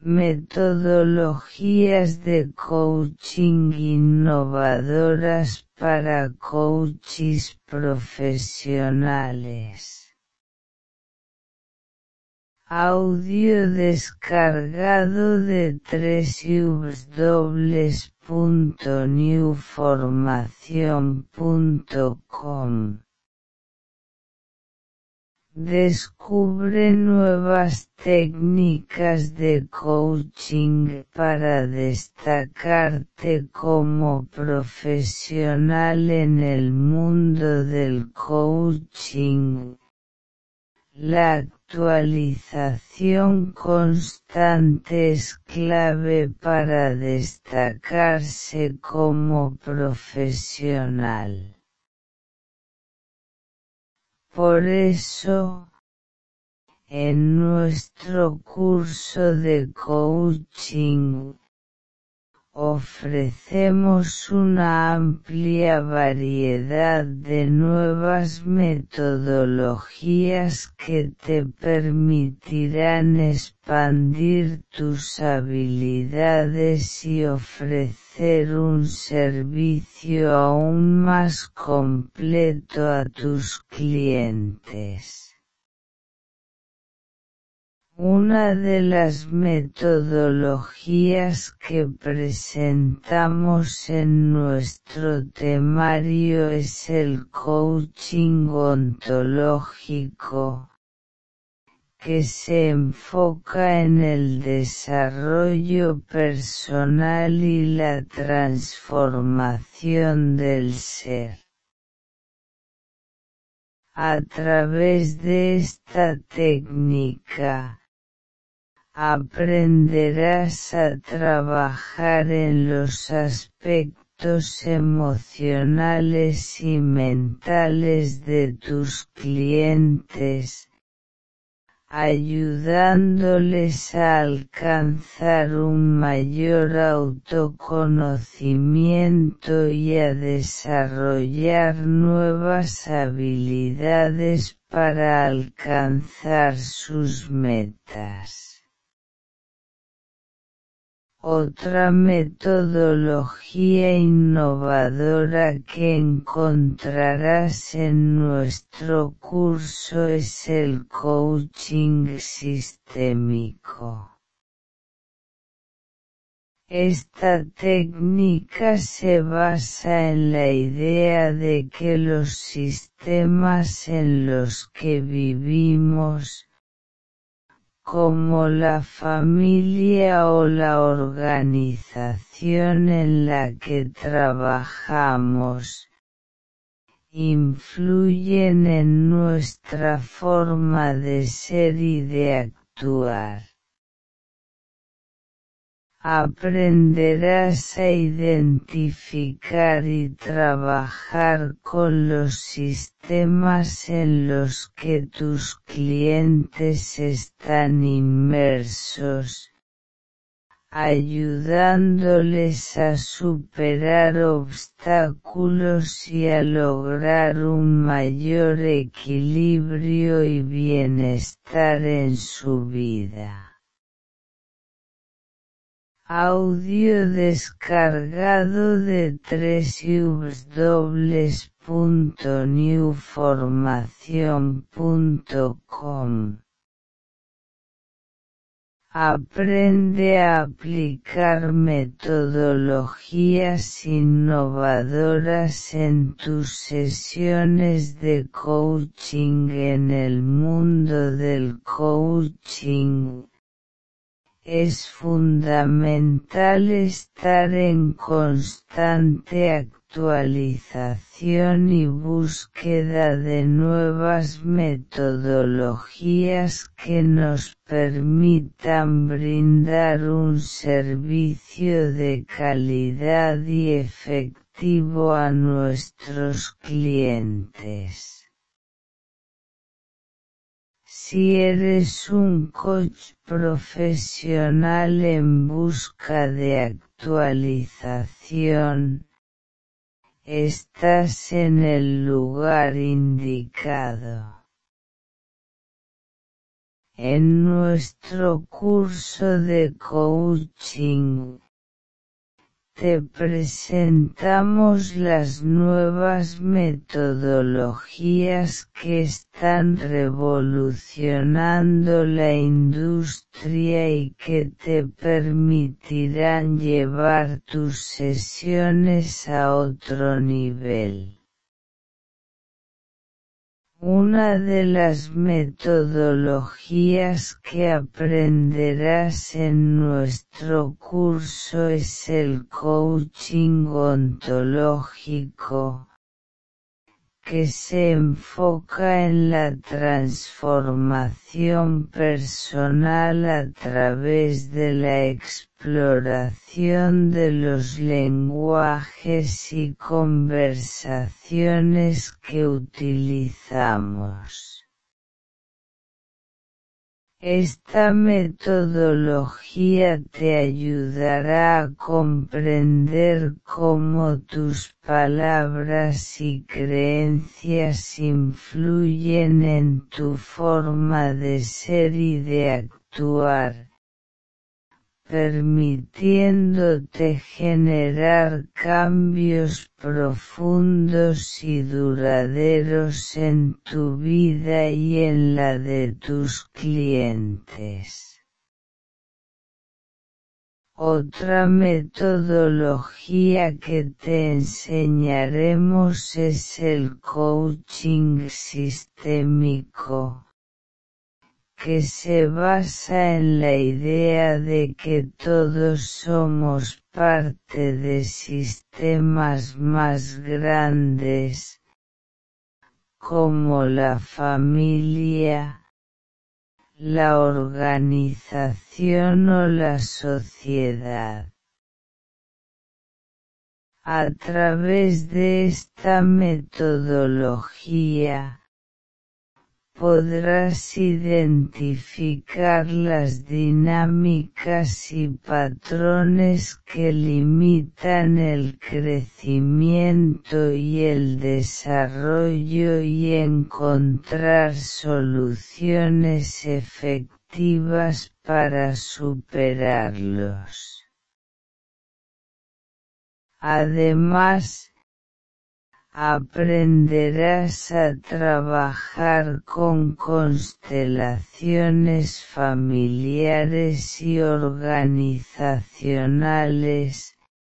Metodologías de coaching innovadoras para coaches profesionales. Audio descargado de www.newformacion.com. Descubre nuevas técnicas de coaching para destacarte como profesional en el mundo del coaching. La actualización constante es clave para destacarse como profesional. Por eso, en nuestro curso de coaching, ofrecemos una amplia variedad de nuevas metodologías que te permitirán expandir tus habilidades y ofrecer un servicio aún más completo a tus clientes. Una de las metodologías que presentamos en nuestro temario es el coaching ontológico, que se enfoca en el desarrollo personal y la transformación del ser. A través de esta técnica, aprenderás a trabajar en los aspectos emocionales y mentales de tus clientes, ayudándoles a alcanzar un mayor autoconocimiento y a desarrollar nuevas habilidades para alcanzar sus metas. Otra metodología innovadora que encontrarás en nuestro curso es el coaching sistémico. Esta técnica se basa en la idea de que los sistemas en los que vivimos, como la familia o la organización en la que trabajamos, influyen en nuestra forma de ser y de actuar. Aprenderás a identificar y trabajar con los sistemas en los que tus clientes están inmersos, ayudándoles a superar obstáculos y a lograr un mayor equilibrio y bienestar en su vida. Audio descargado de www.newformacion.com. Aprende a aplicar metodologías innovadoras en tus sesiones de coaching en el mundo del coaching. Es fundamental estar en constante actualización y búsqueda de nuevas metodologías que nos permitan brindar un servicio de calidad y efectivo a nuestros clientes. Si eres un coach profesional en busca de actualización, estás en el lugar indicado. En nuestro curso de coaching, te presentamos las nuevas metodologías que están revolucionando la industria y que te permitirán llevar tus sesiones a otro nivel. Una de las metodologías que aprenderás en nuestro curso es el coaching ontológico, que se enfoca en la transformación personal a través de la exploración de los lenguajes y conversaciones que utilizamos. Esta metodología te ayudará a comprender cómo tus palabras y creencias influyen en tu forma de ser y de actuar, permitiéndote generar cambios profundos y duraderos en tu vida y en la de tus clientes. Otra metodología que te enseñaremos es el coaching sistémico, que se basa en la idea de que todos somos parte de sistemas más grandes, como la familia, la organización o la sociedad. A través de esta metodología, podrás identificar las dinámicas y patrones que limitan el crecimiento y el desarrollo y encontrar soluciones efectivas para superarlos. Además, aprenderás a trabajar con constelaciones familiares y organizacionales,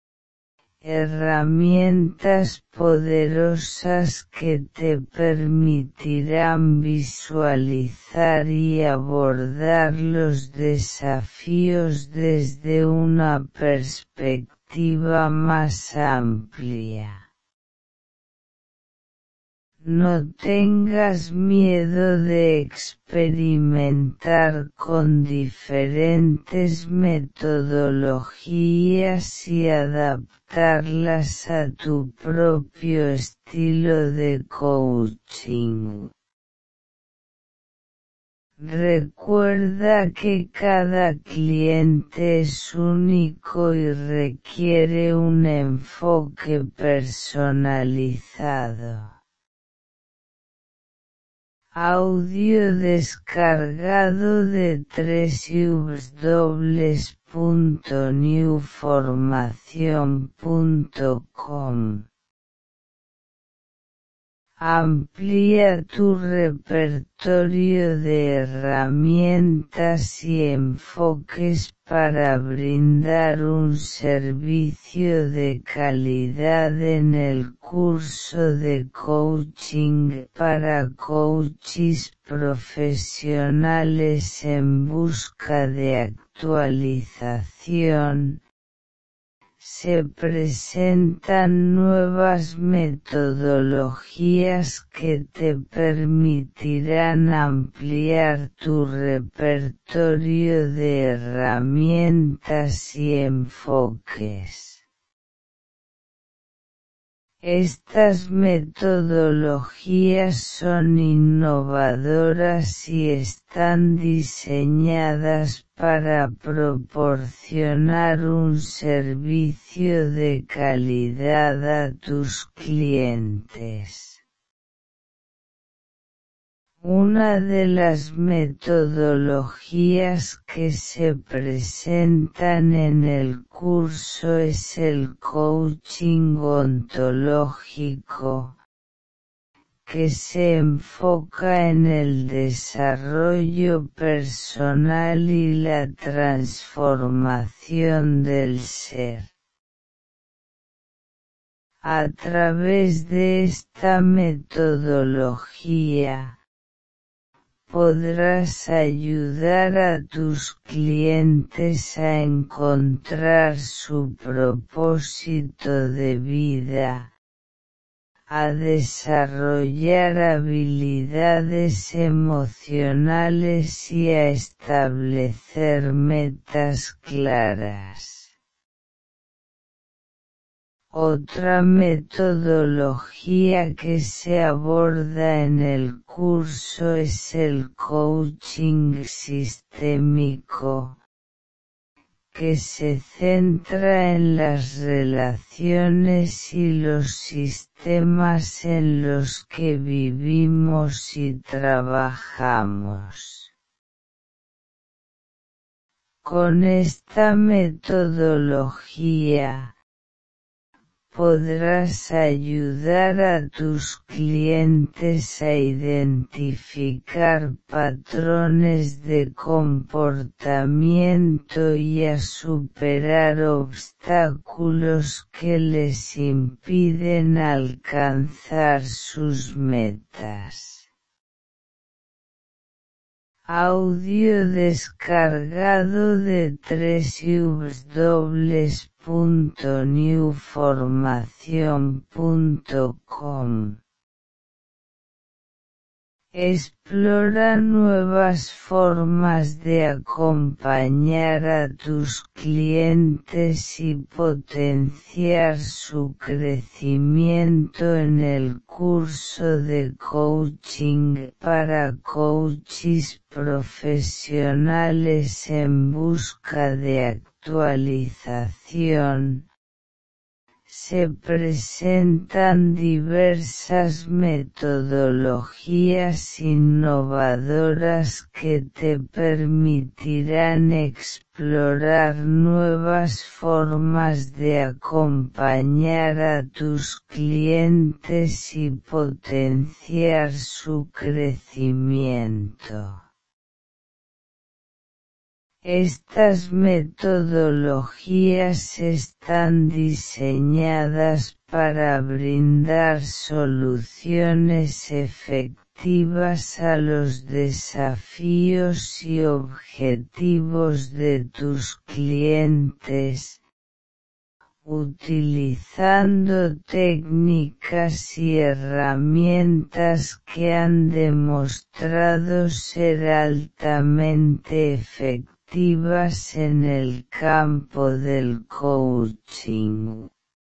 herramientas poderosas que te permitirán visualizar y abordar los desafíos desde una perspectiva más amplia. No tengas miedo de experimentar con diferentes metodologías y adaptarlas a tu propio estilo de coaching. Recuerda que cada cliente es único y requiere un enfoque personalizado. Audio descargado de www.newformacion.com. Amplía tu repertorio de herramientas y enfoques para brindar un servicio de calidad en el curso de coaching para coaches profesionales en busca de actualización. Se presentan nuevas metodologías que te permitirán ampliar tu repertorio de herramientas y enfoques. Estas metodologías son innovadoras y están diseñadas para proporcionar un servicio de calidad a tus clientes. Una de las metodologías que se presentan en el curso es el coaching ontológico, que se enfoca en el desarrollo personal y la transformación del ser. A través de esta metodología, podrás ayudar a tus clientes a encontrar su propósito de vida, a desarrollar habilidades emocionales y a establecer metas claras. Otra metodología que se aborda en el curso es el coaching sistémico, que se centra en las relaciones y los sistemas en los que vivimos y trabajamos. Con esta metodología, podrás ayudar a tus clientes a identificar patrones de comportamiento y a superar obstáculos que les impiden alcanzar sus metas. Audio descargado de www.newformacion.com. Explora nuevas formas de acompañar a tus clientes y potenciar su crecimiento en el curso de coaching para coaches profesionales en busca de actualización. Se presentan diversas metodologías innovadoras que te permitirán explorar nuevas formas de acompañar a tus clientes y potenciar su crecimiento. Estas metodologías están diseñadas para brindar soluciones efectivas a los desafíos y objetivos de tus clientes, utilizando técnicas y herramientas que han demostrado ser altamente efectivas en el campo del coaching.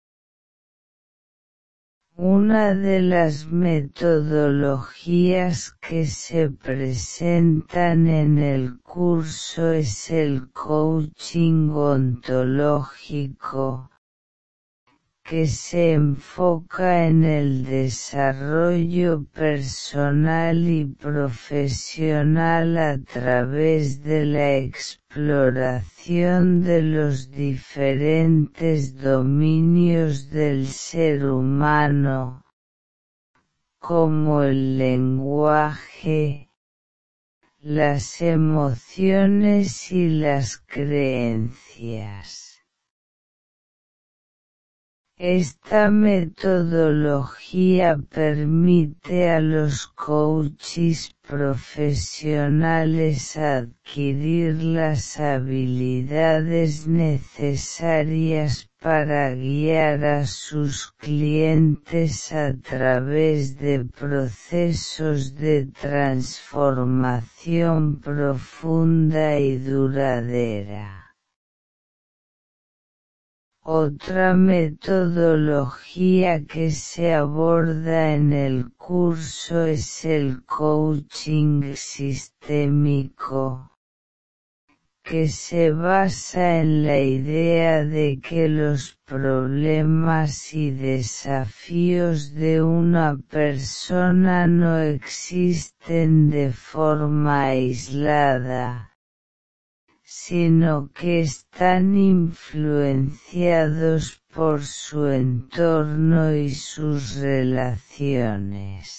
Una de las metodologías que se presentan en el curso es el coaching ontológico, que se enfoca en el desarrollo personal y profesional a través de la exploración de los diferentes dominios del ser humano, como el lenguaje, las emociones y las creencias. Esta metodología permite a los coaches profesionales adquirir las habilidades necesarias para guiar a sus clientes a través de procesos de transformación profunda y duradera. Otra metodología que se aborda en el curso es el coaching sistémico, que se basa en la idea de que los problemas y desafíos de una persona no existen de forma aislada, sino que están influenciados por su entorno y sus relaciones.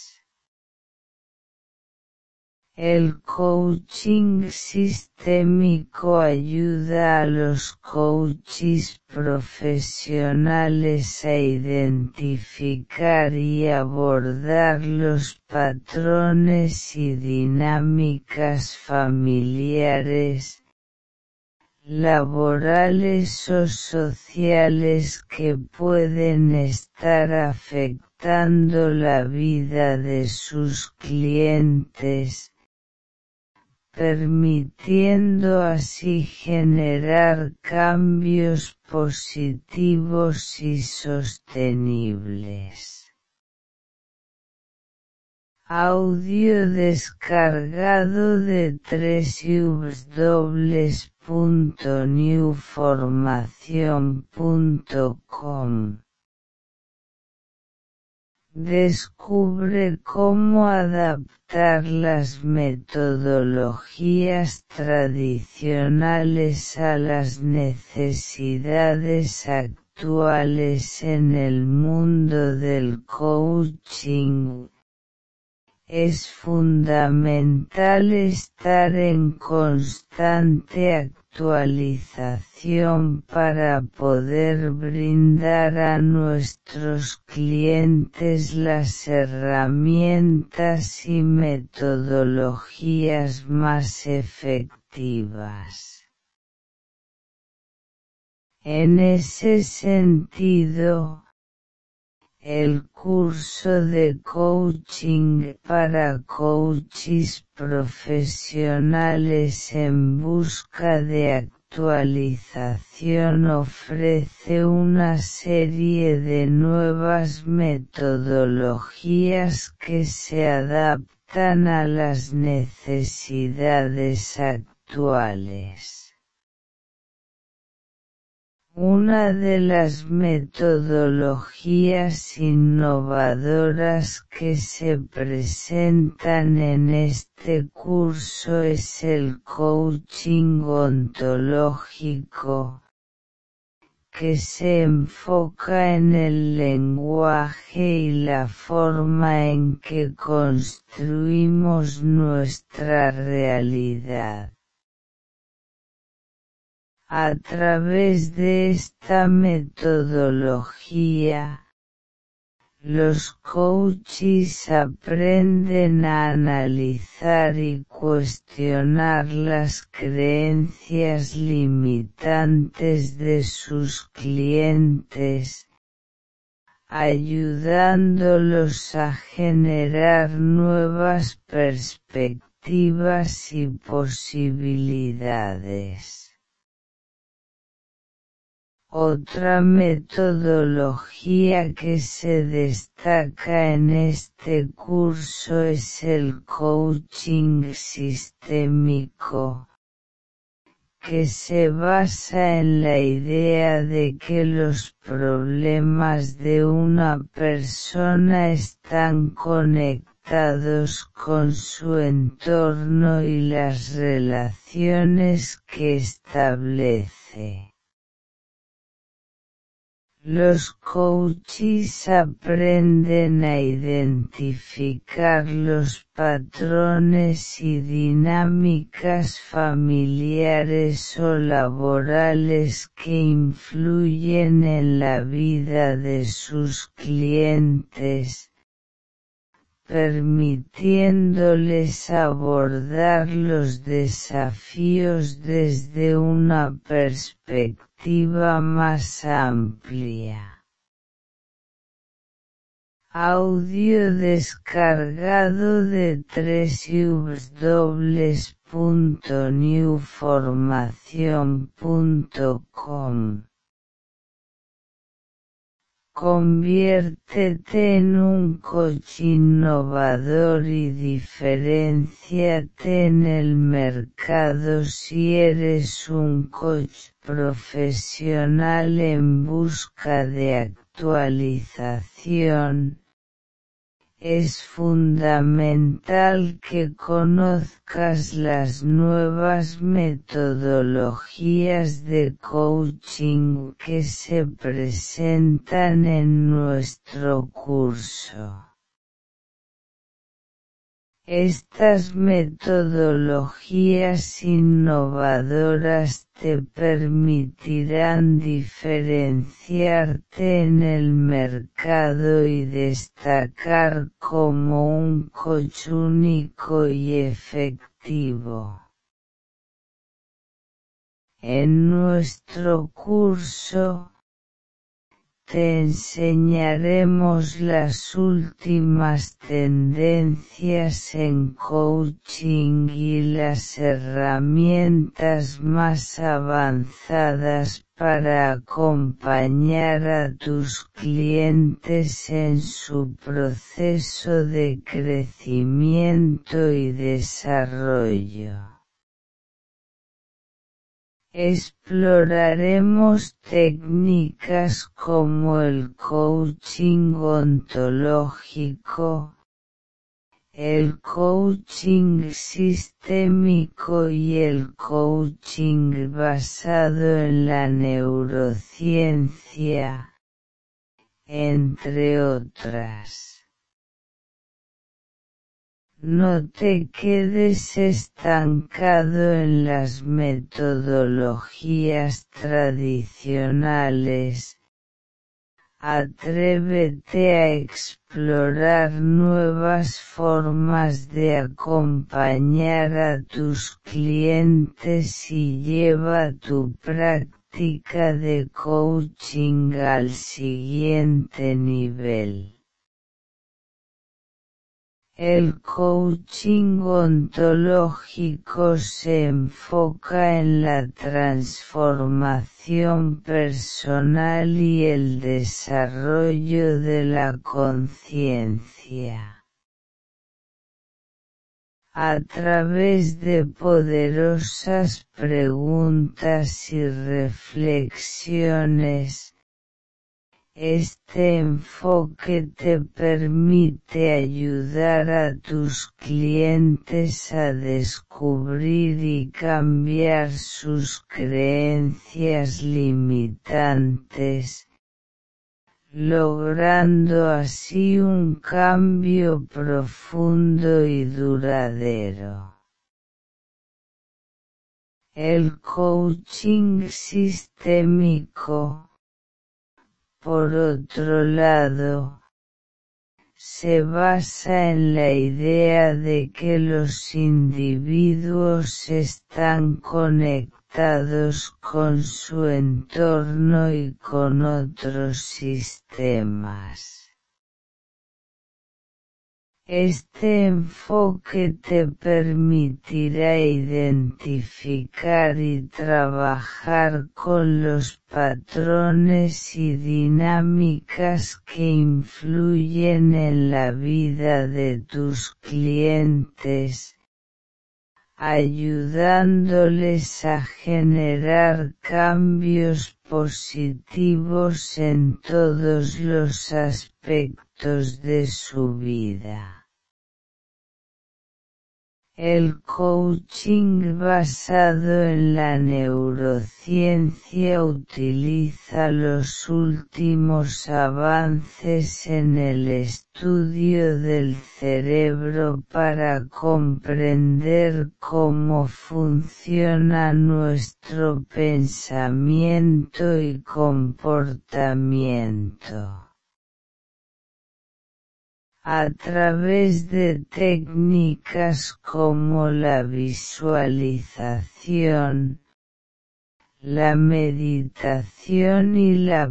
El coaching sistémico ayuda a los coaches profesionales a identificar y abordar los patrones y dinámicas familiares, laborales o sociales que pueden estar afectando la vida de sus clientes, permitiendo así generar cambios positivos y sostenibles. Audio descargado de www.newformacion.com. Descubre cómo adaptar las metodologías tradicionales a las necesidades actuales en el mundo del coaching. Es fundamental estar en constante actualización para poder brindar a nuestros clientes las herramientas y metodologías más efectivas. En ese sentido, el curso de coaching para coaches profesionales en busca de actualización ofrece una serie de nuevas metodologías que se adaptan a las necesidades actuales. Una de las metodologías innovadoras que se presentan en este curso es el coaching ontológico, que se enfoca en el lenguaje y la forma en que construimos nuestra realidad. A través de esta metodología, los coaches aprenden a analizar y cuestionar las creencias limitantes de sus clientes, ayudándolos a generar nuevas perspectivas y posibilidades. Otra metodología que se destaca en este curso es el coaching sistémico, que se basa en la idea de que los problemas de una persona están conectados con su entorno y las relaciones que establece. Los coaches aprenden a identificar los patrones y dinámicas familiares o laborales que influyen en la vida de sus clientes, permitiéndoles abordar los desafíos desde una perspectiva más amplia. Audio descargado de www.newformacion.com. Conviértete en un coach innovador y diferénciate en el mercado si eres un coach profesional en busca de actualización. Es fundamental que conozcas las nuevas metodologías de coaching que se presentan en nuestro curso. Estas metodologías innovadoras te permitirán diferenciarte en el mercado y destacar como un coach único y efectivo. En nuestro curso, te enseñaremos las últimas tendencias en coaching y las herramientas más avanzadas para acompañar a tus clientes en su proceso de crecimiento y desarrollo. Exploraremos técnicas como el coaching ontológico, el coaching sistémico y el coaching basado en la neurociencia, entre otras. No te quedes estancado en las metodologías tradicionales. Atrévete a explorar nuevas formas de acompañar a tus clientes y lleva tu práctica de coaching al siguiente nivel. El coaching ontológico se enfoca en la transformación personal y el desarrollo de la conciencia. A través de poderosas preguntas y reflexiones, este enfoque te permite ayudar a tus clientes a descubrir y cambiar sus creencias limitantes, logrando así un cambio profundo y duradero. El coaching sistémico, por otro lado, se basa en la idea de que los individuos están conectados con su entorno y con otros sistemas. Este enfoque te permitirá identificar y trabajar con los patrones y dinámicas que influyen en la vida de tus clientes, ayudándoles a generar cambios positivos en todos los aspectos de su vida. El coaching basado en la neurociencia utiliza los últimos avances en el estudio del cerebro para comprender cómo funciona nuestro pensamiento y comportamiento. A través de técnicas como la visualización, la meditación y la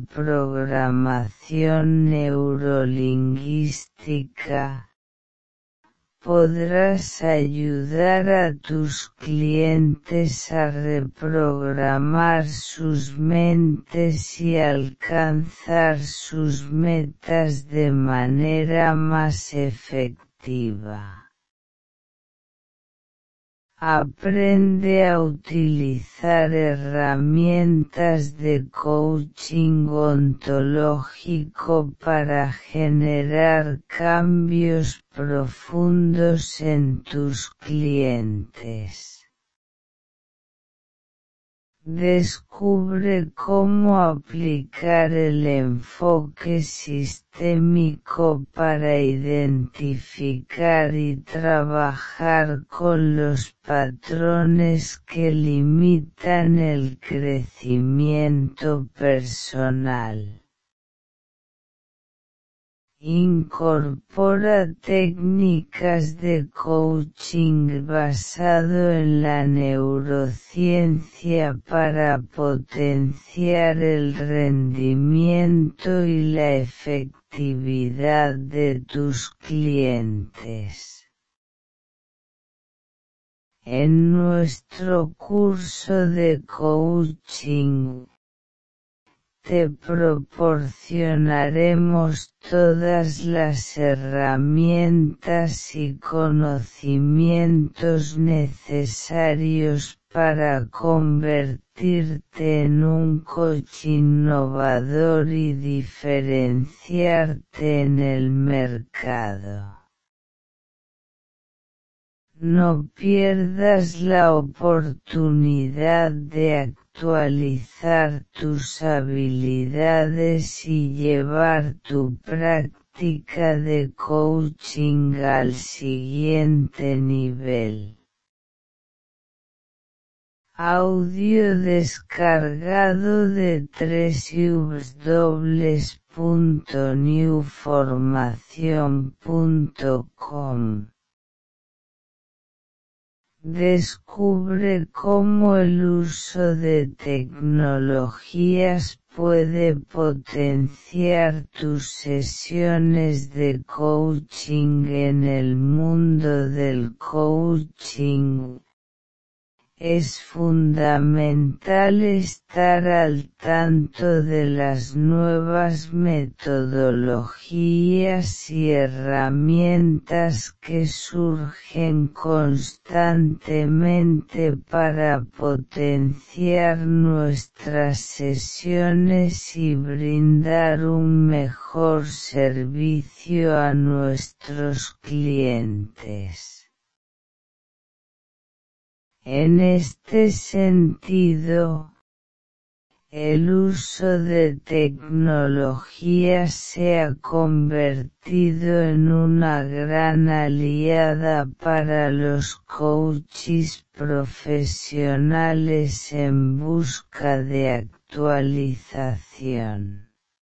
programación neurolingüística, podrás ayudar a tus clientes a reprogramar sus mentes y alcanzar sus metas de manera más efectiva. Aprende a utilizar herramientas de coaching ontológico para generar cambios profundos en tus clientes. Descubre cómo aplicar el enfoque sistémico para identificar y trabajar con los patrones que limitan el crecimiento personal. Incorpora técnicas de coaching basado en la neurociencia para potenciar el rendimiento y la efectividad de tus clientes. En nuestro curso de coaching, te proporcionaremos todas las herramientas y conocimientos necesarios para convertirte en un coach innovador y diferenciarte en el mercado. No pierdas la oportunidad de actualizar tus habilidades y llevar tu práctica de coaching al siguiente nivel. Audio descargado de www.newformacion.com. Descubre cómo el uso de tecnologías puede potenciar tus sesiones de coaching en el mundo del coaching. Es fundamental estar al tanto de las nuevas metodologías y herramientas que surgen constantemente para potenciar nuestras sesiones y brindar un mejor servicio a nuestros clientes. En este sentido, el uso de tecnología se ha convertido en una gran aliada para los coaches profesionales en busca de actualización.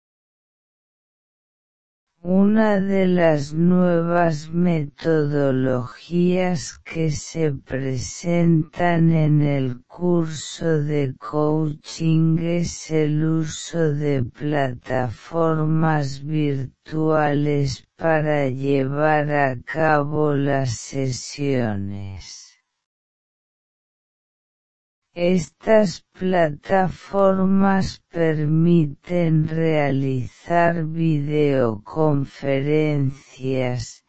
Una de las nuevas metodologías que se presentan en el curso de coaching es el uso de plataformas virtuales para llevar a cabo las sesiones. Estas plataformas permiten realizar videoconferencias,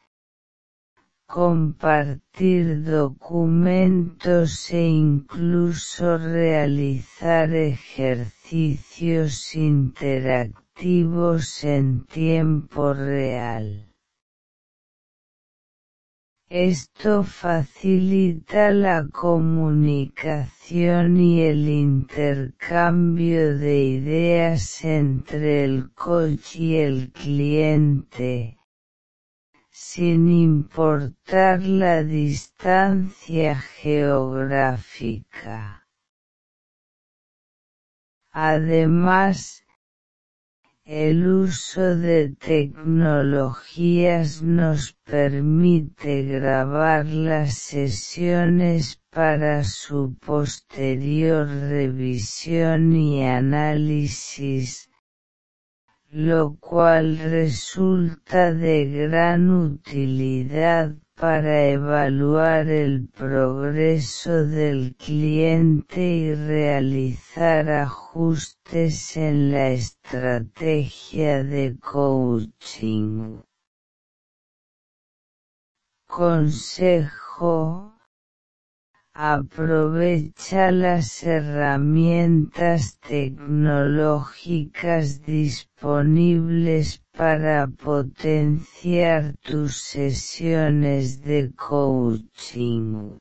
compartir documentos e incluso realizar ejercicios interactivos en tiempo real. Esto facilita la comunicación y el intercambio de ideas entre el coach y el cliente, sin importar la distancia geográfica. Además, el uso de tecnologías nos permite grabar las sesiones para su posterior revisión y análisis, lo cual resulta de gran utilidad para evaluar el progreso del cliente y realizar ajustes en la estrategia de coaching. Consejo: aprovecha las herramientas tecnológicas disponibles para potenciar tus sesiones de coaching.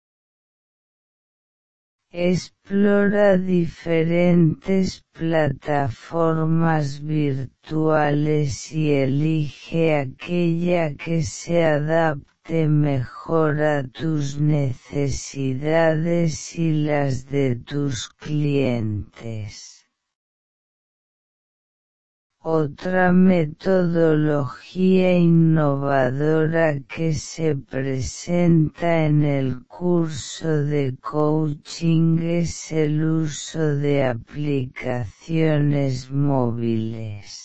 Explora diferentes plataformas virtuales y elige aquella que se adapte mejor a tus necesidades y las de tus clientes. Otra metodología innovadora que se presenta en el curso de coaching es el uso de aplicaciones móviles.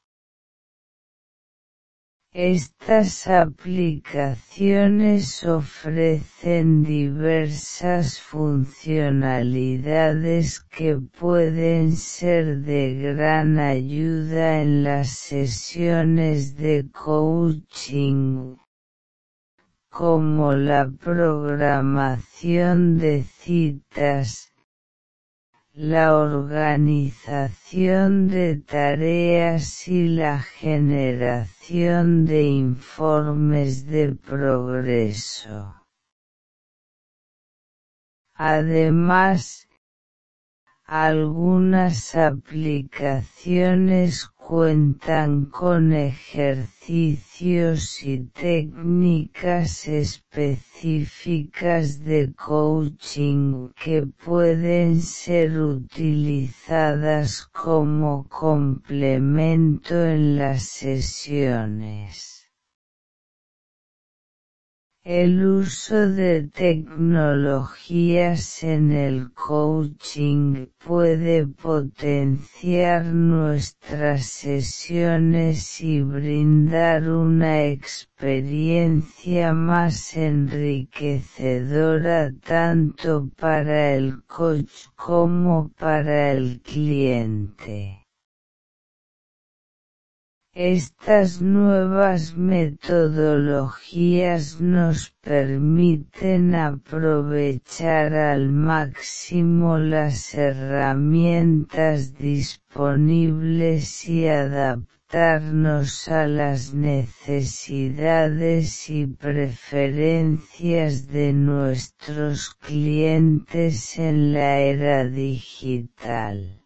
Estas aplicaciones ofrecen diversas funcionalidades que pueden ser de gran ayuda en las sesiones de coaching, como la programación de citas, la organización de tareas y la generación de informes de progreso. Además, algunas aplicaciones cuentan con ejercicios y técnicas específicas de coaching que pueden ser utilizadas como complemento en las sesiones. El uso de tecnologías en el coaching puede potenciar nuestras sesiones y brindar una experiencia más enriquecedora tanto para el coach como para el cliente. Estas nuevas metodologías nos permiten aprovechar al máximo las herramientas disponibles y adaptarnos a las necesidades y preferencias de nuestros clientes en la era digital.